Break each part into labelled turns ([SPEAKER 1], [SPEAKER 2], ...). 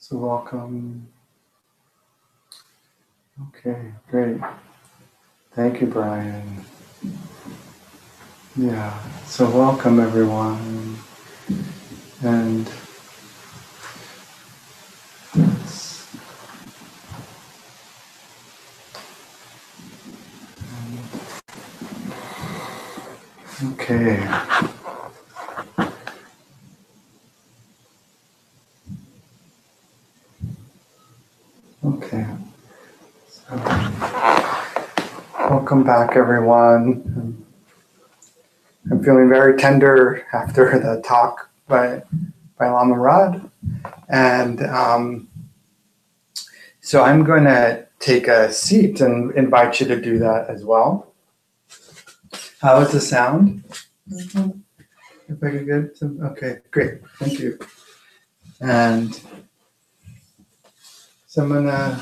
[SPEAKER 1] So welcome. Okay, great. Thank you, Brian. Yeah, so welcome everyone. And okay. Okay. So, welcome back, everyone. I'm feeling very tender after the talk by Lama Rod. And so I'm going to take a seat and invite you to do that as well. How is the sound? If I could get some, okay, great, thank you. And so I'm gonna,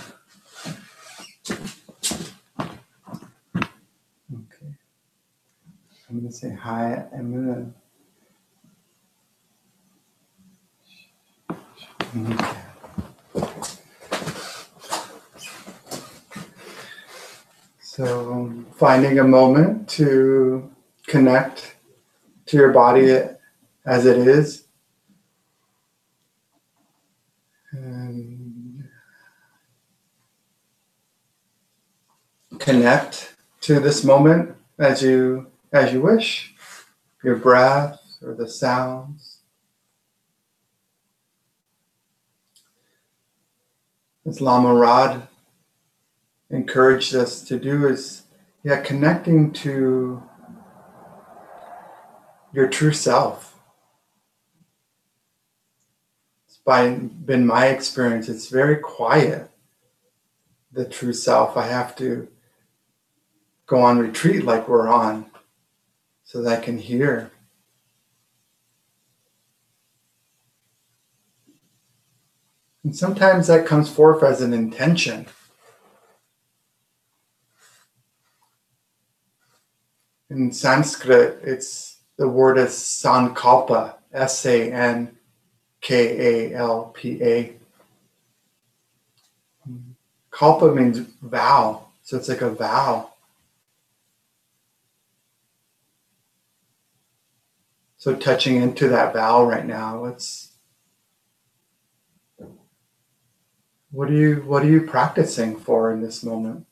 [SPEAKER 1] okay, I'm gonna say hi. Okay. So finding a moment to connect to your body as it is. And connect to this moment as you wish, your breath or the sounds. As Lama Rod encouraged us to do is, connecting to your true self. It's been my experience, it's very quiet, the true self. I have to go on retreat like we're on so that I can hear. And sometimes that comes forth as an intention. In Sanskrit, the word is sankalpa, Sankalpa. Kalpa means vow, so it's like a vow. So touching into that vow right now, what are you practicing for in this moment?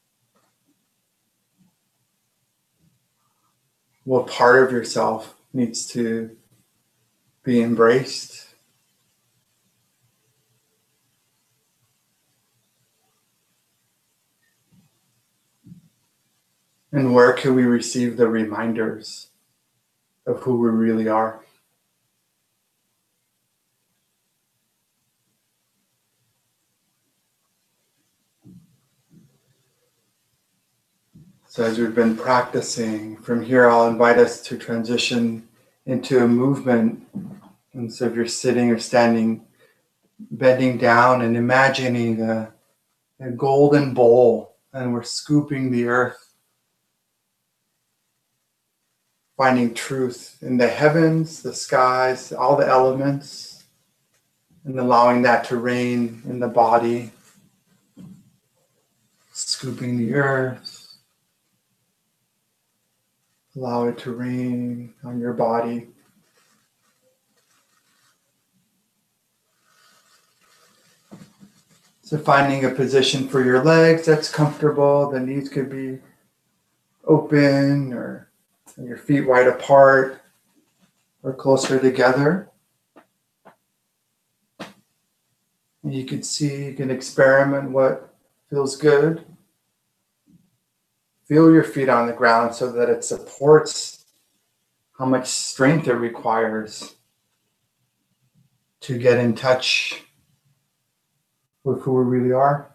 [SPEAKER 1] What part of yourself needs to be embraced? And where can we receive the reminders of who we really are? So as we've been practicing, from here I'll invite us to transition into a movement. And so if you're sitting or standing, bending down and imagining a golden bowl, and we're scooping the earth, finding truth in the heavens, the skies, all the elements, and allowing that to reign in the body, scooping the earth. Allow it to rain on your body. So finding a position for your legs that's comfortable. The knees could be open or your feet wide apart or closer together. And you can experiment what feels good. Feel your feet on the ground so that it supports how much strength it requires to get in touch with who we really are.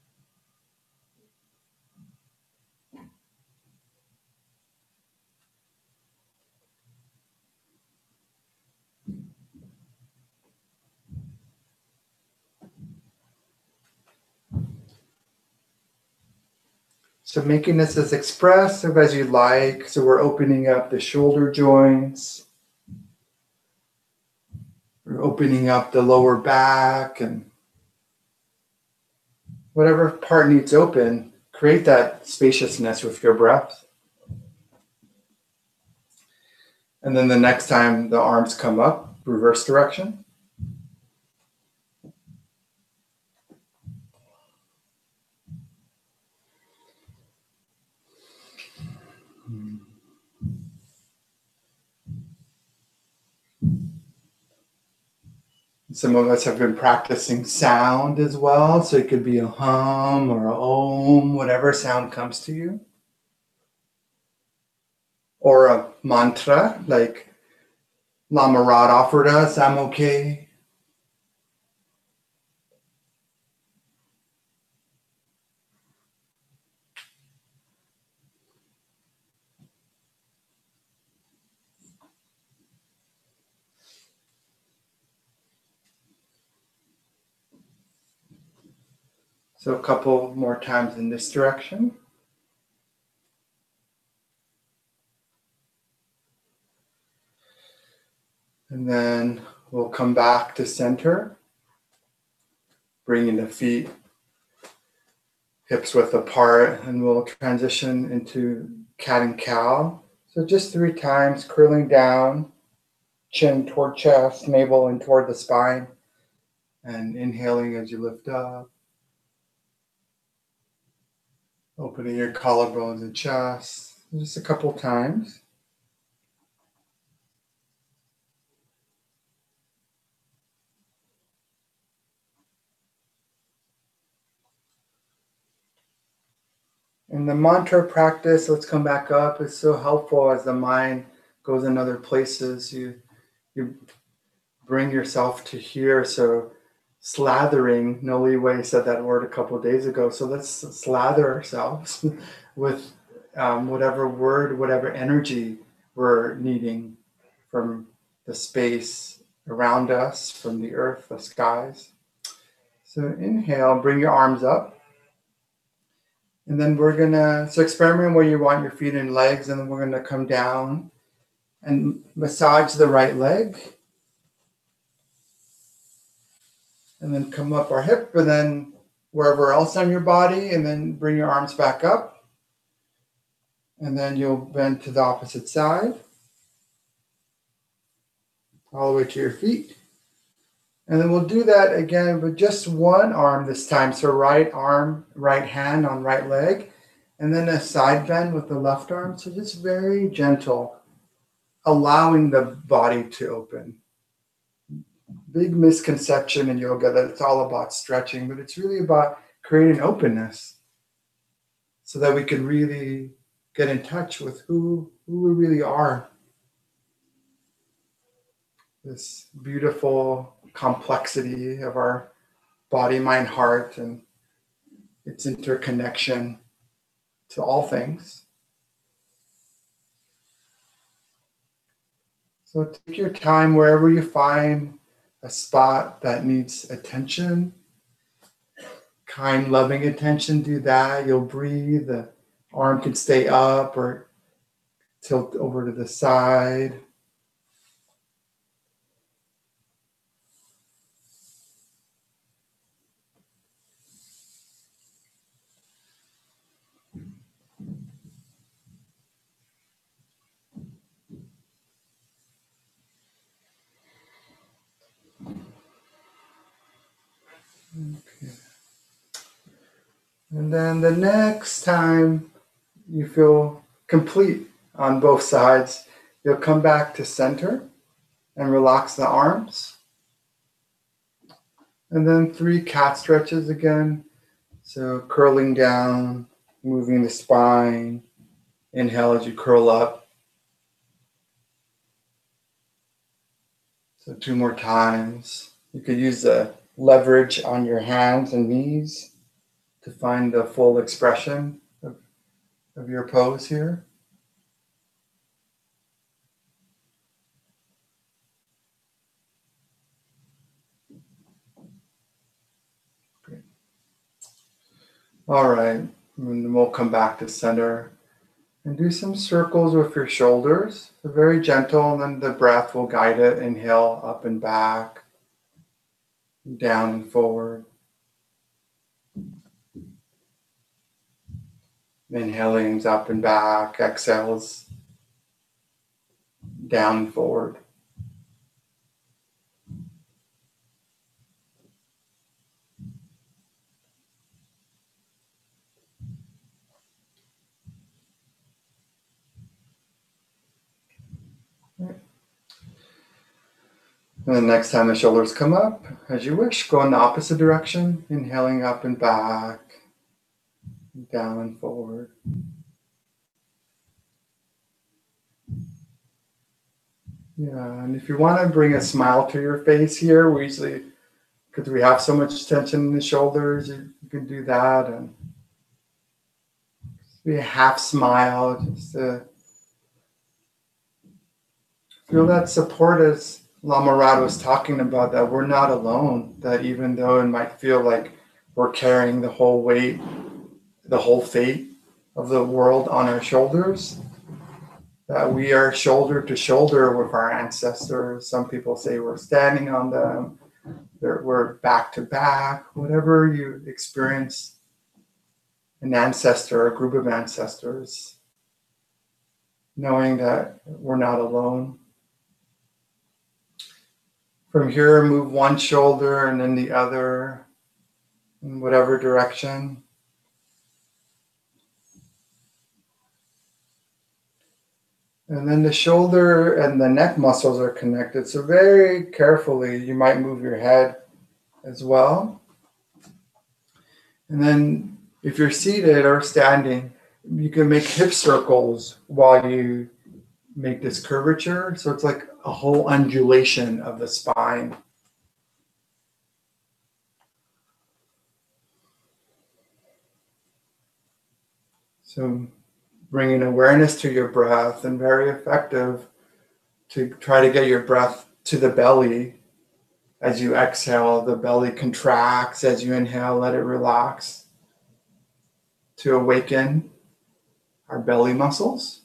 [SPEAKER 1] So making this as expressive as you like. So we're opening up the shoulder joints. We're opening up the lower back and whatever part needs open, create that spaciousness with your breath. And then the next time the arms come up, reverse direction. Some of us have been practicing sound as well, so it could be a hum or a om, whatever sound comes to you. Or a mantra, like Lama Rod offered us, I'm okay. So a couple more times in this direction. And then we'll come back to center, bringing the feet hips width apart, and we'll transition into cat and cow. So just 3 times, curling down, chin toward chest, navel in toward the spine, and inhaling as you lift up. Opening your collarbones and chest, just a couple times. And the mantra practice, let's come back up, is so helpful as the mind goes in other places. You bring yourself to here. So slathering, Noli Way said that word a couple of days ago. So let's slather ourselves with whatever word, whatever energy we're needing from the space around us, from the earth, the skies. So inhale, bring your arms up. And then we're gonna, so experiment where you want your feet and legs, and then we're gonna come down and massage the right leg. And then come up our hip, and then wherever else on your body, and then bring your arms back up. And then you'll bend to the opposite side, all the way to your feet. And then we'll do that again with just one arm this time. So right arm, right hand on right leg, and then a side bend with the left arm. So just very gentle, allowing the body to open. Big misconception in yoga that it's all about stretching, but it's really about creating openness so that we can really get in touch with who we really are. This beautiful complexity of our body, mind, heart, and its interconnection to all things. So take your time wherever you find a spot that needs attention, kind, loving attention, do that. You'll breathe. The arm can stay up or tilt over to the side. Okay. And then the next time you feel complete on both sides, you'll come back to center and relax the arms. And then 3 cat stretches again. So curling down, moving the spine. Inhale as you curl up. So 2 more times. You could use the leverage on your hands and knees to find the full expression of your pose here. Great. All right, and then we'll come back to center and do some circles with your shoulders. So very gentle, and then the breath will guide it. Inhale up and back, down and forward. Inhalings up and back, exhales down and forward. And the next time the shoulders come up, as you wish, go in the opposite direction, inhaling up and back, down and forward. Yeah, and if you want to bring a smile to your face here, we usually, because we have so much tension in the shoulders, you can do that. And be a half smile, just to feel that support, as Lama Rad was talking about, that we're not alone, that even though it might feel like we're carrying the whole weight, the whole fate of the world on our shoulders, that we are shoulder to shoulder with our ancestors. Some people say we're standing on them, we're back to back, whatever you experience, an ancestor, a group of ancestors, knowing that we're not alone. From here, move one shoulder and then the other in whatever direction. And then the shoulder and the neck muscles are connected. So very carefully, you might move your head as well. And then if you're seated or standing, you can make hip circles while you make this curvature. So it's like a whole undulation of the spine. So bringing awareness to your breath, and very effective to try to get your breath to the belly. As you exhale, the belly contracts. As you inhale, let it relax to awaken our belly muscles.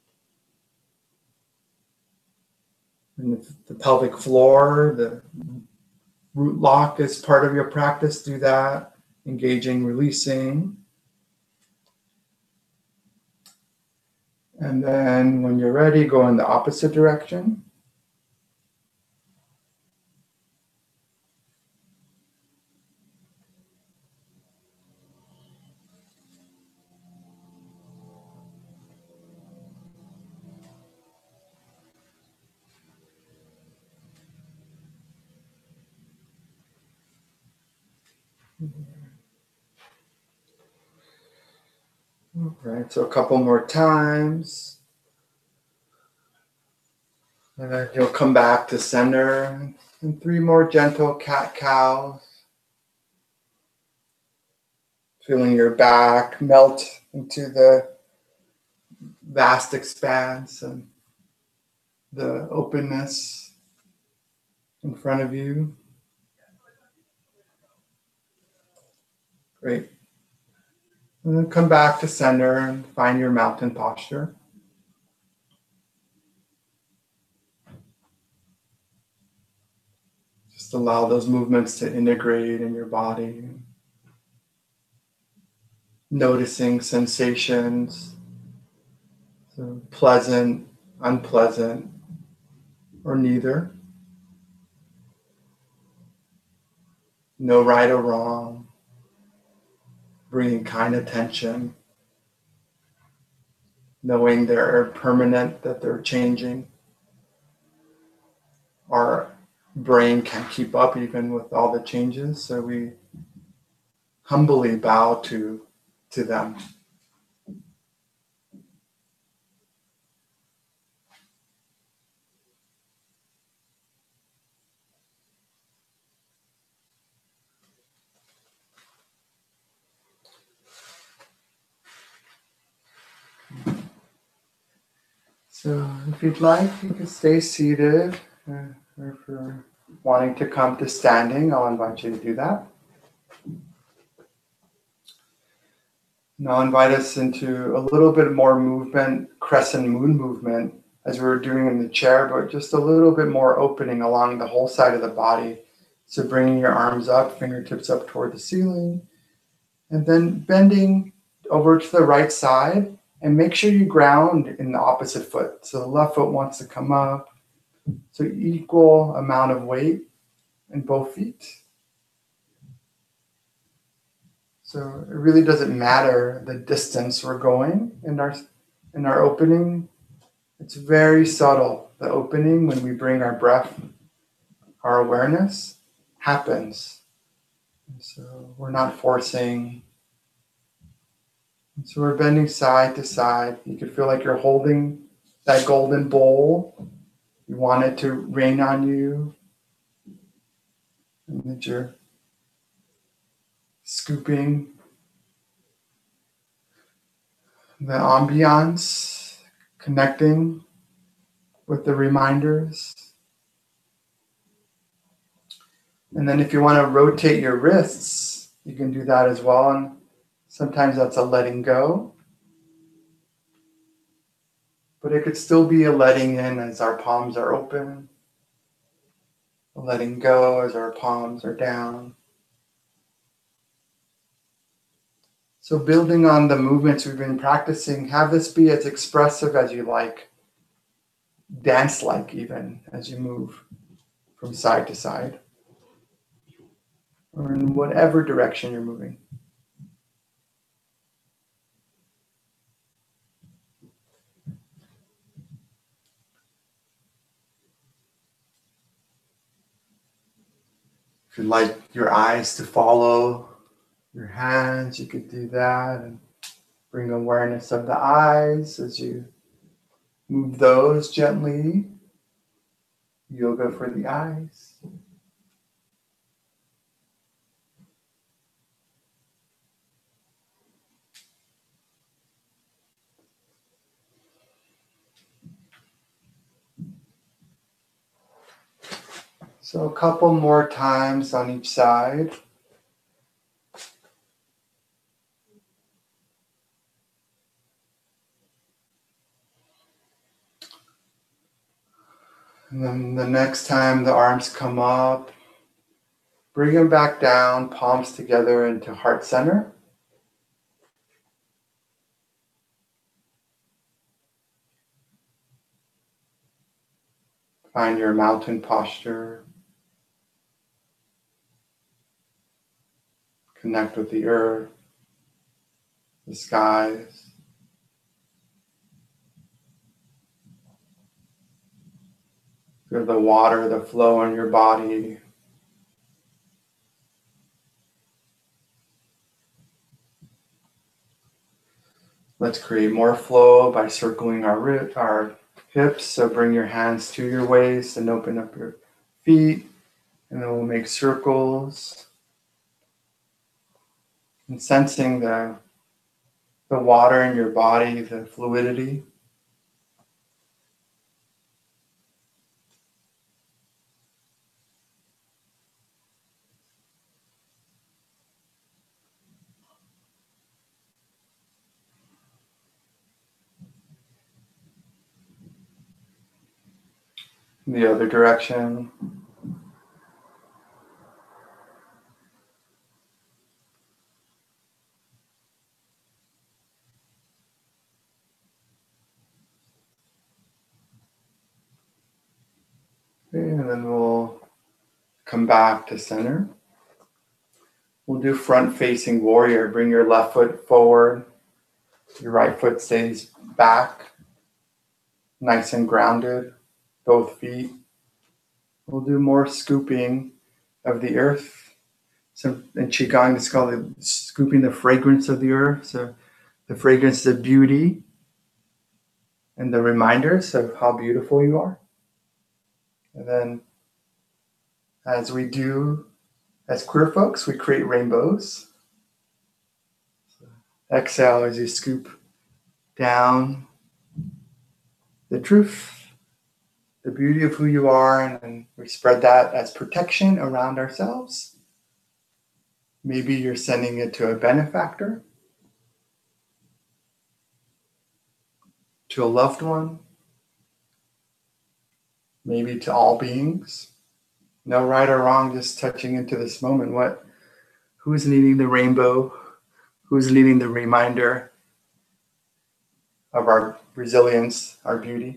[SPEAKER 1] And the pelvic floor, the root lock is part of your practice. Do that, engaging, releasing. And then when you're ready, go in the opposite direction. All right, so a couple more times. And then you'll come back to center. And 3 more gentle cat-cows. Feeling your back melt into the vast expanse and the openness in front of you. Great. And then come back to center and find your mountain posture. Just allow those movements to integrate in your body. Noticing sensations, so pleasant, unpleasant, or neither. No right or wrong. Bringing kind attention. Knowing they're permanent, that they're changing. Our brain can't keep up even with all the changes, so we humbly bow to them. So if you'd like, you can stay seated, or if you're wanting to come to standing, I'll invite you to do that. And I'll invite us into a little bit more movement, crescent moon movement, as we were doing in the chair, but just a little bit more opening along the whole side of the body. So bringing your arms up, fingertips up toward the ceiling, and then bending over to the right side and make sure you ground in the opposite foot. So the left foot wants to come up. So equal amount of weight in both feet. So it really doesn't matter the distance we're going in our opening. It's very subtle. The opening, when we bring our breath, our awareness, happens. And so we're not forcing. And so we're bending side to side. You could feel like you're holding that golden bowl. You want it to rain on you. And that you're scooping the ambiance, connecting with the reminders. And then if you want to rotate your wrists, you can do that as well. And sometimes that's a letting go. But it could still be a letting in as our palms are open, a letting go as our palms are down. So building on the movements we've been practicing, have this be as expressive as you like, dance-like even, as you move from side to side, or in whatever direction you're moving. If you'd like your eyes to follow your hands, you could do that and bring awareness of the eyes as you move those gently. Yoga for the eyes. So a couple more times on each side. And then the next time the arms come up, bring them back down, palms together into heart center. Find your mountain posture. Connect with the earth, the skies. Feel the water, the flow in your body. Let's create more flow by circling our hips. So bring your hands to your waist and open up your feet. And then we'll make circles. And sensing the water in your body, the fluidity. In the other direction. Okay, and then we'll come back to center. We'll do front facing warrior. Bring your left foot forward. Your right foot stays back. Nice and grounded. Both feet. We'll do more scooping of the earth. So in Qigong, it's called scooping the fragrance of the earth. So the fragrance of beauty and the reminders of how beautiful you are. And then as we do, as queer folks, we create rainbows. So exhale as you scoop down the truth, the beauty of who you are, and then we spread that as protection around ourselves. Maybe you're sending it to a benefactor, to a loved one, maybe to all beings. No right or wrong, just touching into this moment. Who's needing the rainbow? who's leading the reminder of our resilience, our beauty.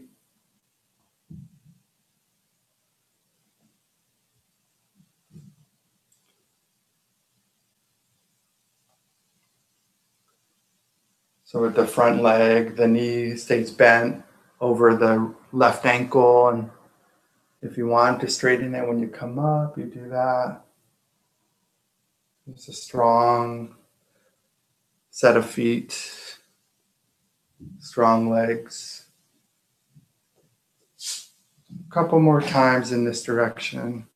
[SPEAKER 1] So with the front leg, the knee stays bent over the left ankle. And if you want to straighten it when you come up, you do that. It's a strong set of feet, strong legs. A couple more times in this direction.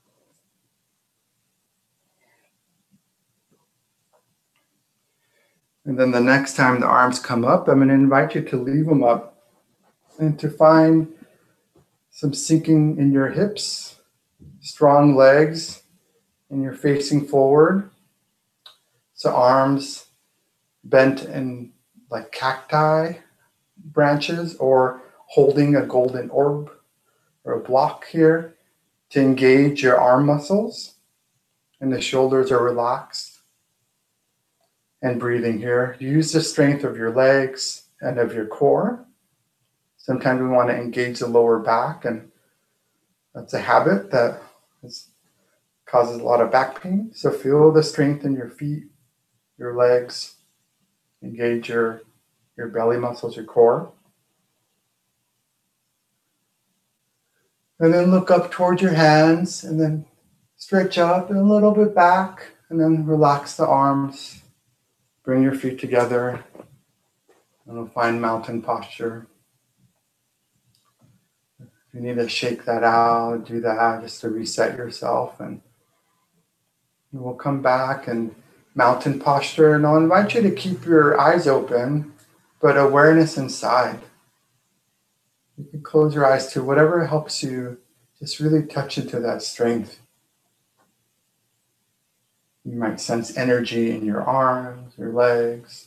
[SPEAKER 1] And then the next time the arms come up, I'm going to invite you to leave them up and to find some sinking in your hips, strong legs, and you're facing forward. So arms bent in like cacti branches or holding a golden orb or a block here to engage your arm muscles, and the shoulders are relaxed. And breathing here. Use the strength of your legs and of your core. Sometimes we want to engage the lower back, and that's a habit that causes a lot of back pain. So feel the strength in your feet, your legs. Engage your belly muscles, your core. And then look up towards your hands, and then stretch up and a little bit back, and then relax the arms. Bring your feet together, and we'll find mountain posture. If you need to shake that out, do that just to reset yourself. And we'll come back and mountain posture. And I'll invite you to keep your eyes open, but awareness inside. You can close your eyes to whatever helps you just really touch into that strength. You might sense energy in your arms, your legs,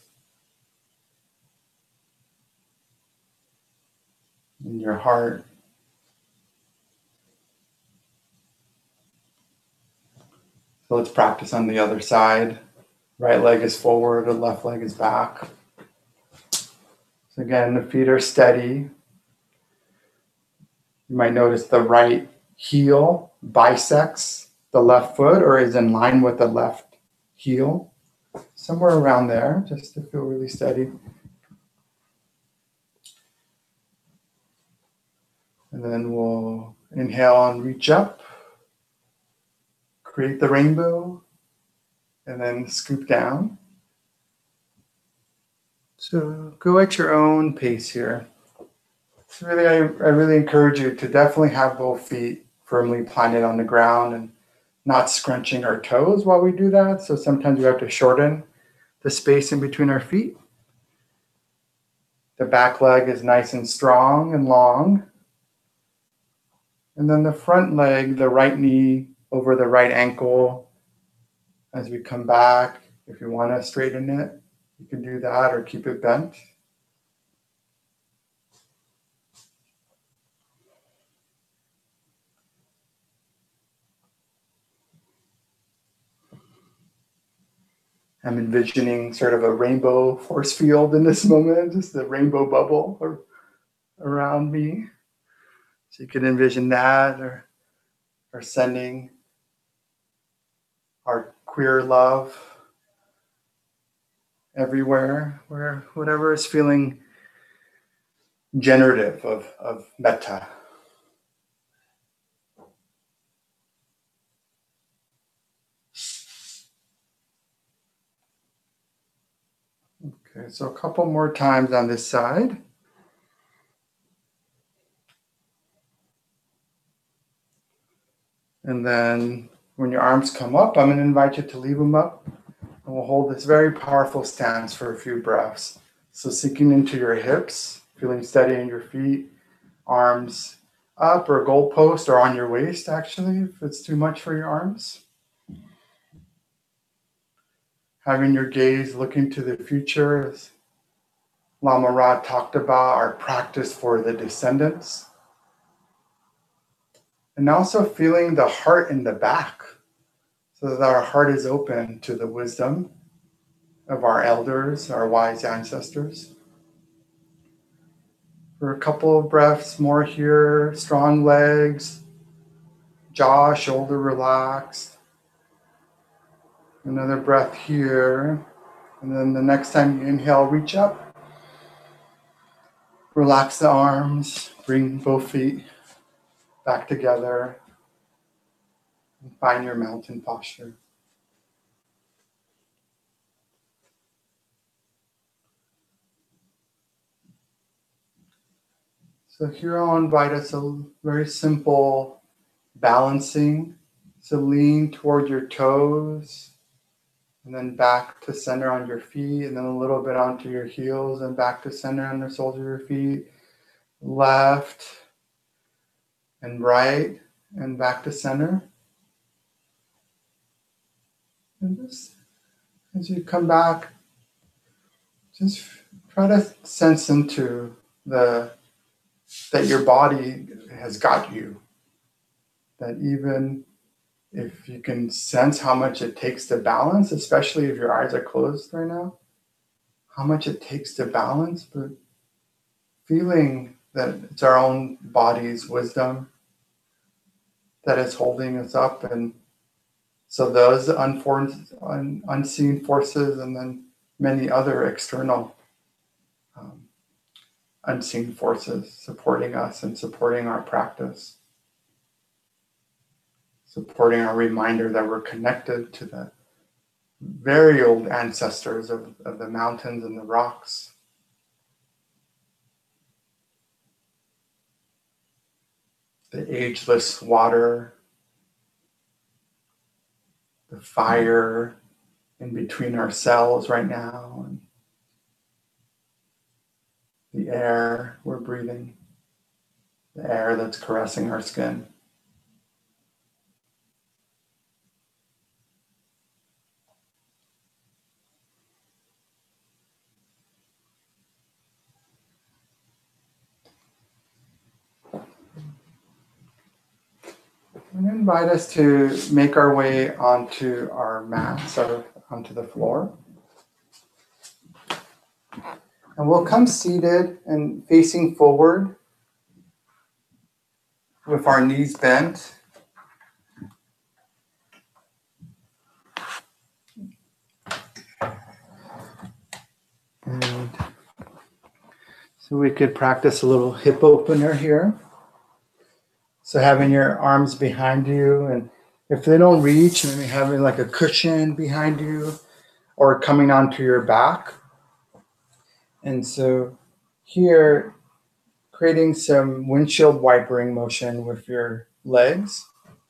[SPEAKER 1] in your heart. So let's practice on the other side. Right leg is forward, the left leg is back. So again, the feet are steady. You might notice the right heel bisects the left foot or is in line with the left heel. Somewhere around there, just to feel really steady. And then we'll inhale and reach up. Create the rainbow. And then scoop down. So go at your own pace here. So really, I really encourage you to definitely have both feet firmly planted on the ground and not scrunching our toes while we do that. So sometimes we have to shorten the space in between our feet. The back leg is nice and strong and long. And then the front leg, the right knee over the right ankle. As we come back, if you want to straighten it, you can do that or keep it bent. I'm envisioning sort of a rainbow force field in this moment, just the rainbow bubble around me. So you can envision that or sending our queer love everywhere, where whatever is feeling generative of metta. Okay, so a couple more times on this side. And then when your arms come up, I'm going to invite you to leave them up. And we'll hold this very powerful stance for a few breaths. So sinking into your hips, feeling steady in your feet, arms up or goalpost or on your waist, actually, if it's too much for your arms. Having your gaze looking to the future, as Lama Ra talked about, our practice for the descendants. And also feeling the heart in the back, so that our heart is open to the wisdom of our elders, our wise ancestors. For a couple of breaths more here, strong legs, jaw, shoulder relaxed. Another breath here. And then the next time you inhale, reach up. Relax the arms, bring both feet back together, and find your mountain posture. So here I'll invite us a very simple balancing. So lean toward your toes, and then back to center on your feet, and then a little bit onto your heels, and back to center on the soles of your feet. Left and right, and back to center. And just as you come back, just try to sense into that your body has got you. That even if you can sense how much it takes to balance, especially if your eyes are closed right now, how much it takes to balance, but feeling that it's our own body's wisdom that is holding us up. And so those unseen forces, and then many other external unseen forces supporting us and supporting our practice, supporting our reminder that we're connected to the very old ancestors of the mountains and the rocks. The ageless water, the fire in between our cells right now, and the air we're breathing, the air that's caressing our skin. And invite us to make our way onto our mats or onto the floor. And we'll come seated and facing forward with our knees bent. And so we could practice a little hip opener here. So having your arms behind you, and if they don't reach, maybe having like a cushion behind you or coming onto your back. And so here, creating some windshield wipering motion with your legs.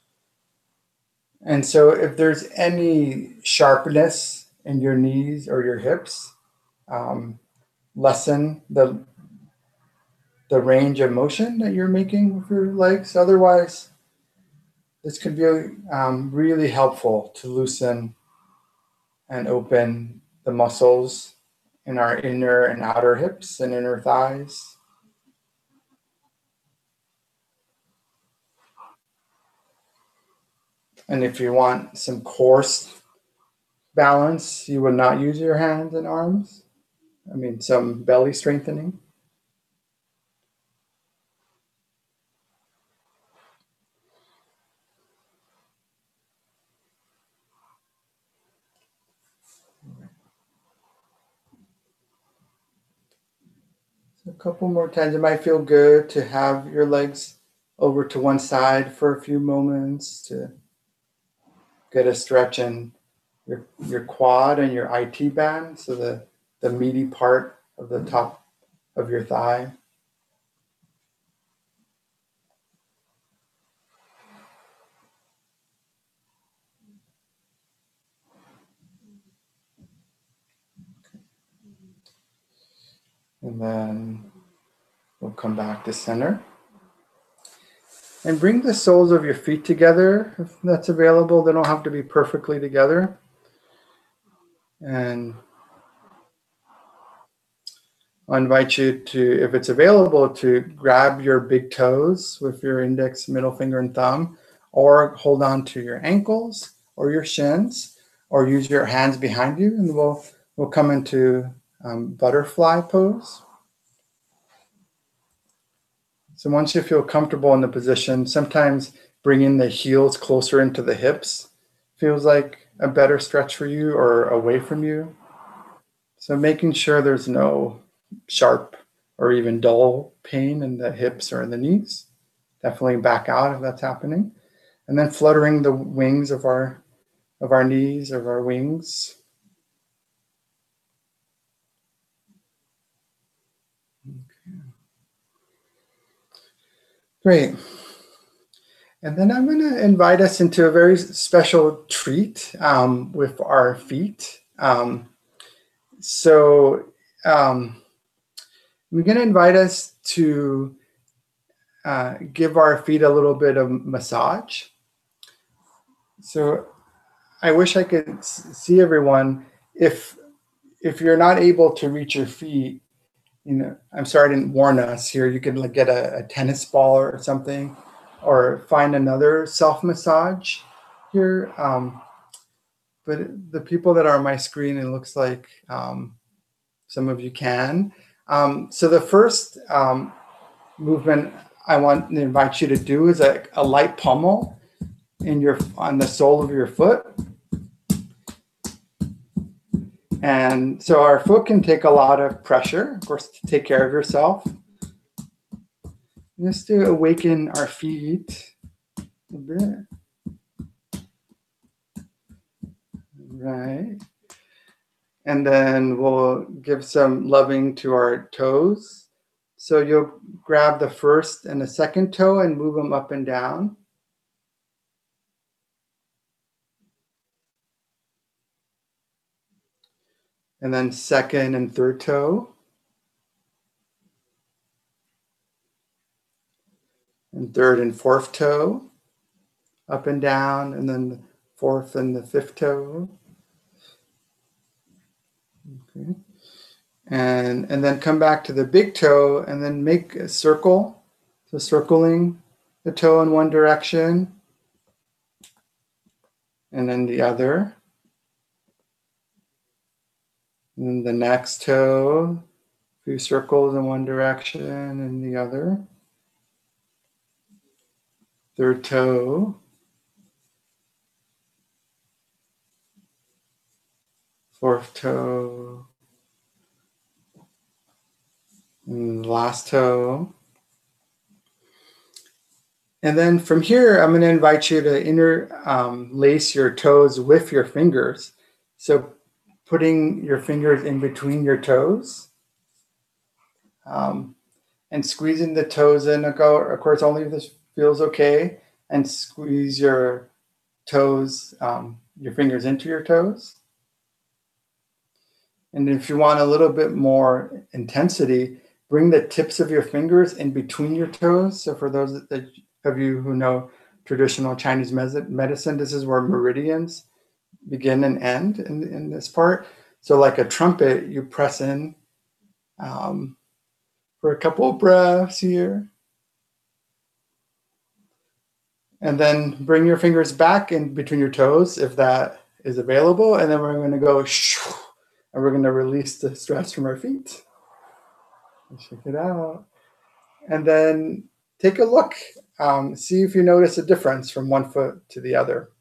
[SPEAKER 1] And so if there's any sharpness in your knees or your hips, lessen the range of motion that you're making with your legs. Otherwise, this could be really helpful to loosen and open the muscles in our inner and outer hips and inner thighs. And if you want some coarse balance, you would not use your hands and arms. Some belly strengthening. So a couple more times. It might feel good to have your legs over to one side for a few moments to get a stretch in your quad and your IT band, so the meaty part of the top of your thigh. And then we'll come back to center. And bring the soles of your feet together if that's available. They don't have to be perfectly together. And I'll invite you to, if it's available, to grab your big toes with your index, middle finger, and thumb, or hold on to your ankles or your shins, or use your hands behind you. And we'll we'll come into butterfly pose. So once you feel comfortable in the position, sometimes bringing the heels closer into the hips feels like a better stretch for you or away from you. So making sure there's no sharp or even dull pain in the hips or in the knees. Definitely back out if that's happening. And then fluttering the wings of our knees, of our wings. Okay. Great. And then I'm going to invite us into a very special treat with our feet. So we're going to invite us to give our feet a little bit of massage. So I wish I could see everyone. If you're not able to reach your feet, I'm sorry I didn't warn us here. You can get a tennis ball or something, or find another self-massage here. But the people that are on my screen, it looks like some of you can. So the first movement I want to invite you to do is a light pummel on the sole of your foot. And so our foot can take a lot of pressure, of course, to take care of yourself. Just to awaken our feet a bit. Right. And then we'll give some loving to our toes. So you'll grab the first and the second toe and move them up and down. And then second and third toe. And third and fourth toe, up and down, and then the fourth and the fifth toe. Okay. And then come back to the big toe and then make a circle. So circling the toe in one direction and then the other. And then the next toe, a few circles in one direction and the other. Third toe. Fourth toe. And the last toe. And then from here, I'm going to invite you to interlace your toes with your fingers. So putting your fingers in between your toes and squeezing the toes in. Of course, only if this feels okay. And squeeze your toes, your fingers into your toes. And if you want a little bit more intensity, bring the tips of your fingers in between your toes. So for those of you who know traditional Chinese medicine, this is where meridians begin and end in this part. So like a trumpet, you press in for a couple of breaths here. And then bring your fingers back in between your toes if that is available. And then we're going to go and we're going to release the stress from our feet. Check it out. And then take a look. See if you notice a difference from one foot to the other.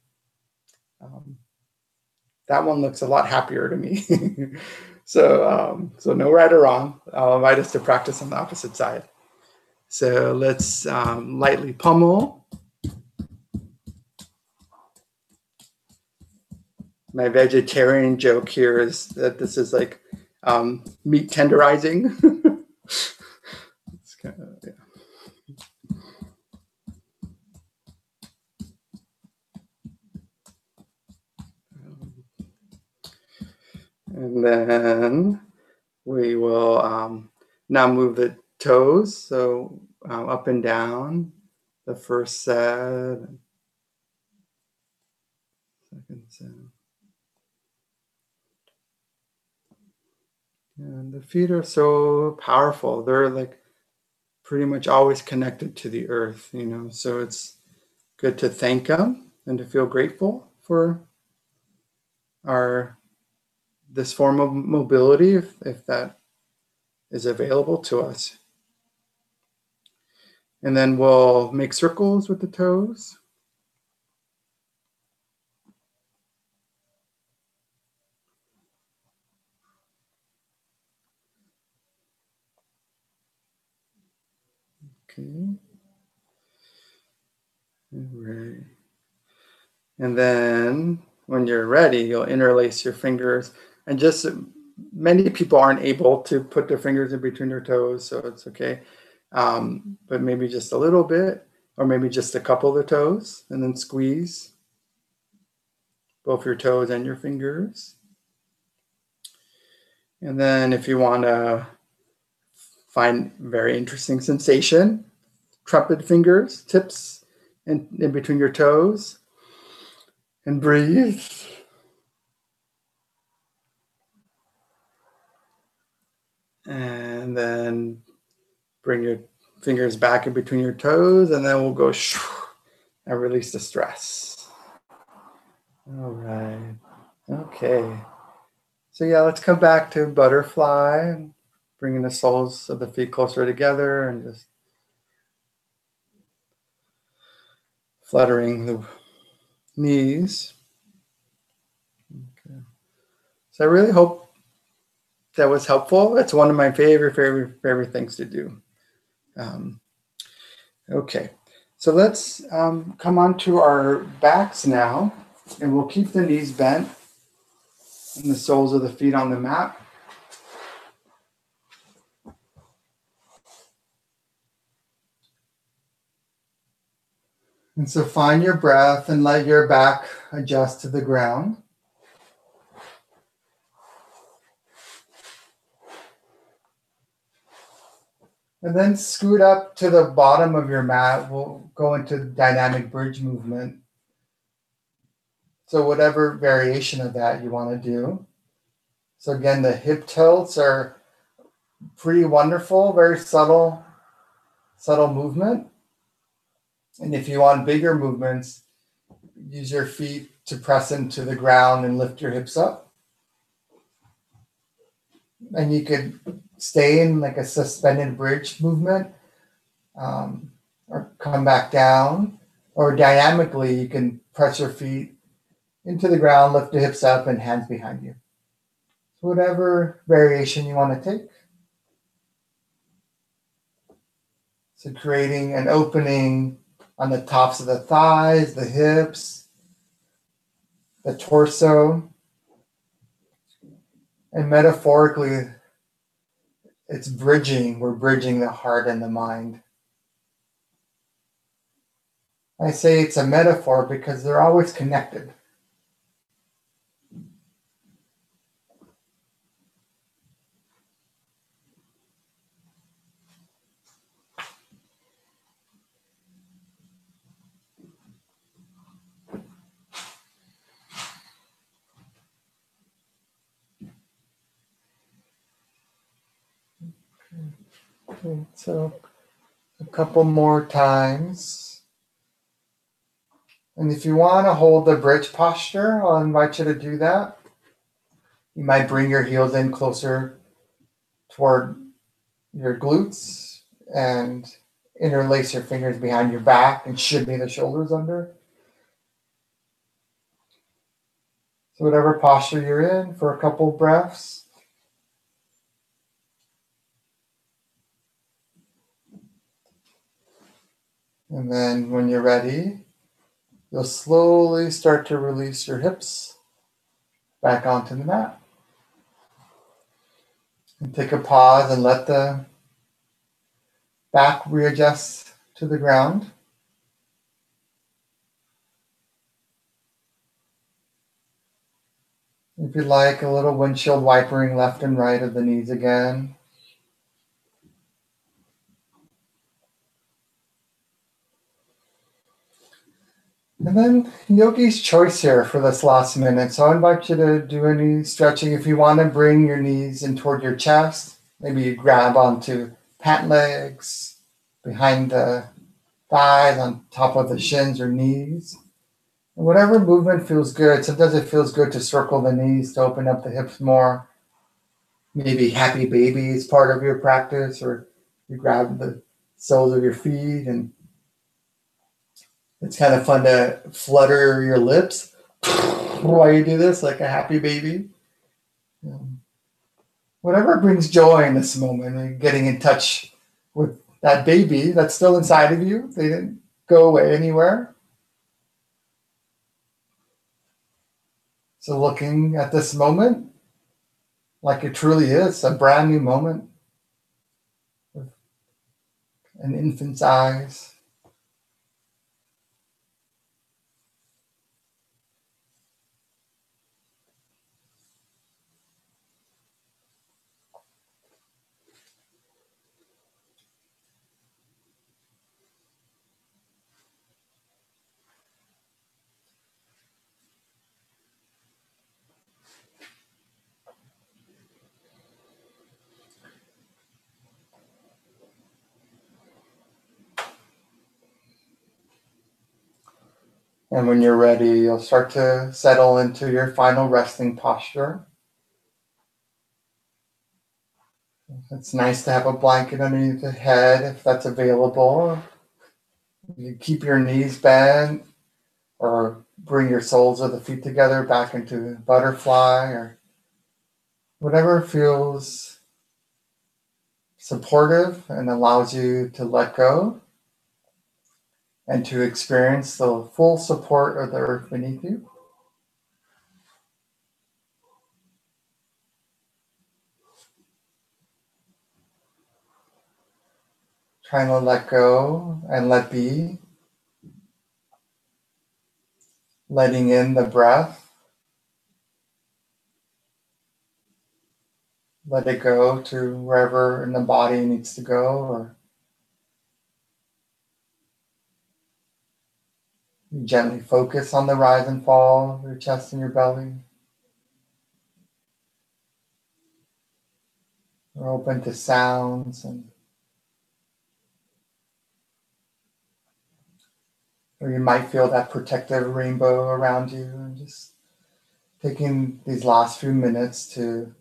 [SPEAKER 1] That one looks a lot happier to me. So no right or wrong. I'll invite us to practice on the opposite side. So let's lightly pummel. My vegetarian joke here is that this is like meat tenderizing. It's kind of, yeah. And then we will now move the toes, so up and down, the first set, second set. And the feet are so powerful. They're like pretty much always connected to the earth, so it's good to thank them and to feel grateful for our this form of mobility if that is available to us. And then we'll make circles with the toes. Okay. All right. And then when you're ready, you'll interlace your fingers. And just many people aren't able to put their fingers in between their toes, so it's okay. But maybe just a little bit, or maybe just a couple of the toes, and then squeeze both your toes and your fingers. And then if you want to find very interesting sensation, trumpet fingers, tips in between your toes, and breathe. And then bring your fingers back in between your toes, and then we'll go and release the stress. All right. Okay. So yeah, let's come back to butterfly, bringing the soles of the feet closer together and just fluttering the knees. Okay. So I really hope that was helpful. It's one of my favorite things to do. Okay, so let's come on to our backs now, and we'll keep the knees bent and the soles of the feet on the mat. And so find your breath and let your back adjust to the ground. And then scoot up to the bottom of your mat. We'll go into dynamic bridge movement. So whatever variation of that you want to do. So again, the hip tilts are pretty wonderful, very subtle movement. And if you want bigger movements, use your feet to press into the ground and lift your hips up. And you could stay in like a suspended bridge movement, or come back down, or dynamically you can press your feet into the ground, lift the hips up, and hands behind you. So whatever variation you want to take. So creating an opening on the tops of the thighs, the hips, the torso. And metaphorically, it's bridging. We're bridging the heart and the mind. I say it's a metaphor because they're always connected. Okay, so a couple more times. And if you want to hold the bridge posture, I'll invite you to do that. You might bring your heels in closer toward your glutes and interlace your fingers behind your back and shimmy the shoulders under. So whatever posture you're in for a couple breaths. And then when you're ready, you'll slowly start to release your hips back onto the mat. And take a pause and let the back readjust to the ground. If you'd like, a little windshield wipering left and right of the knees again. And then yogi's choice here for this last minute. So I invite you to do any stretching. If you want to bring your knees in toward your chest, maybe you grab onto pant legs, behind the thighs, on top of the shins or knees. Whatever movement feels good. Sometimes it feels good to circle the knees to open up the hips more. Maybe happy baby is part of your practice, or you grab the soles of your feet, and it's kind of fun to flutter your lips while you do this, like a happy baby. Um, Whatever brings joy in this moment, and getting in touch with that baby that's still inside of you. They didn't go away anywhere. So looking at this moment like it truly is a brand new moment with an infant's eyes. And when you're ready, you'll start to settle into your final resting posture. It's nice to have a blanket underneath the head if that's available. You keep your knees bent or bring your soles of the feet together back into butterfly or whatever feels supportive and allows you to let go and to experience the full support of the earth beneath you. Trying to let go and let be, letting in the breath, let it go to wherever in the body it needs to go, or you gently focus on the rise and fall of your chest and your belly. We're open to sounds, and or you might feel that protective rainbow around you, and just taking these last few minutes to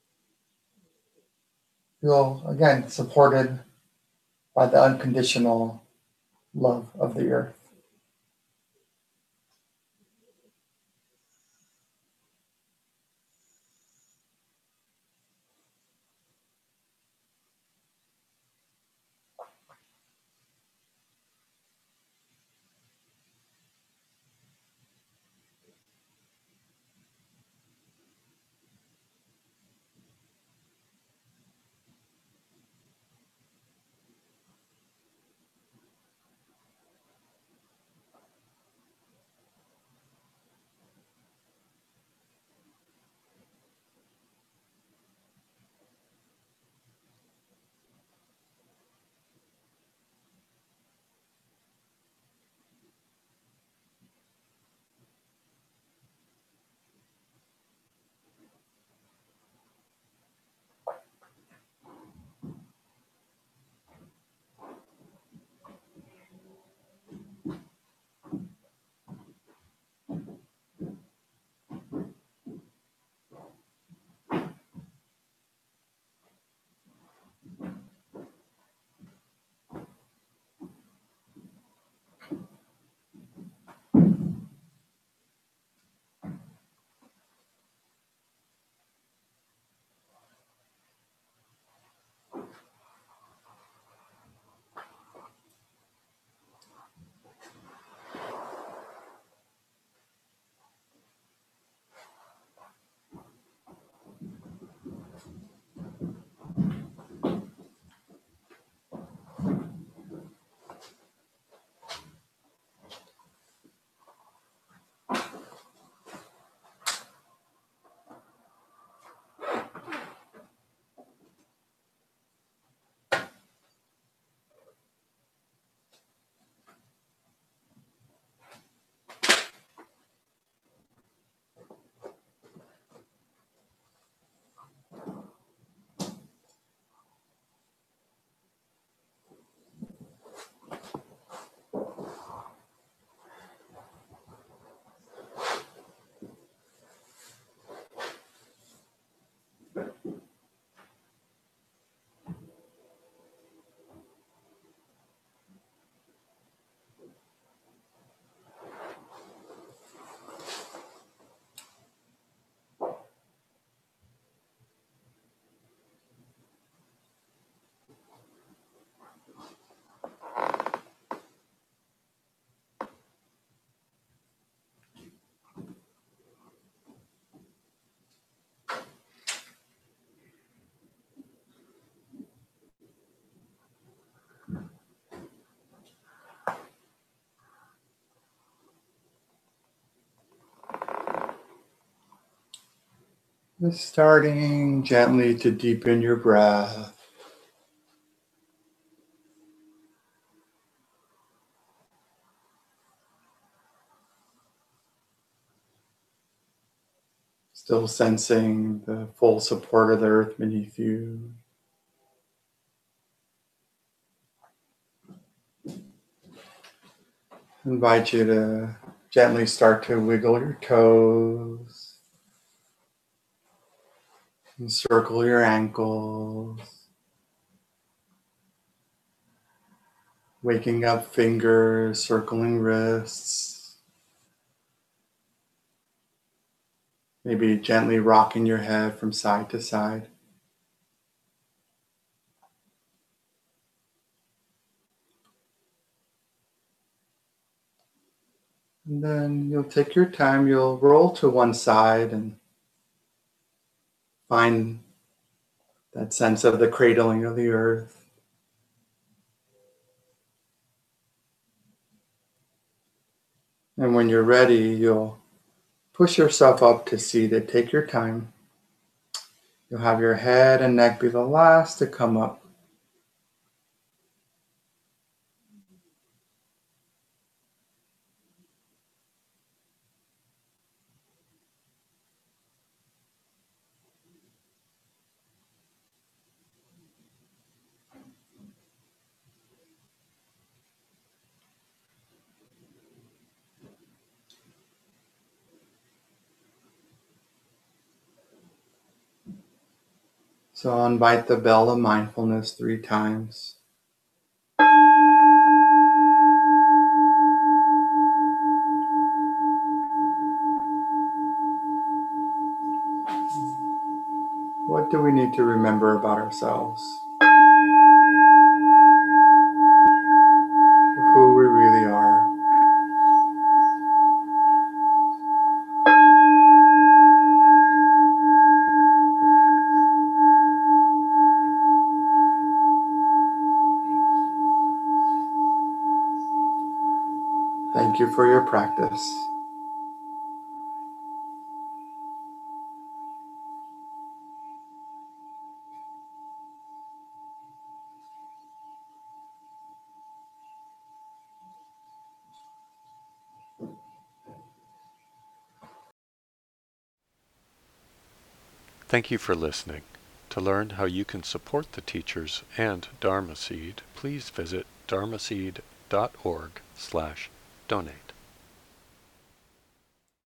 [SPEAKER 1] feel again supported by the unconditional love of the earth. Just starting gently to deepen your breath. Still sensing the full support of the earth beneath you. I invite you to gently start to wiggle your toes and circle your ankles, waking up fingers, circling wrists, maybe gently rocking your head from side to side. And then you'll take your time, you'll roll to one side and find that sense of the cradling of the earth. And when you're ready, you'll push yourself up to seated. Take your time. You'll have your head and neck be the last to come up. So I'll invite the bell of mindfulness 3 times. What do we need to remember about ourselves? Who we really are. Thank you for your practice.
[SPEAKER 2] Thank you for listening. To learn how you can support the teachers and Dharma Seed, please visit dharmaseed.org/donate.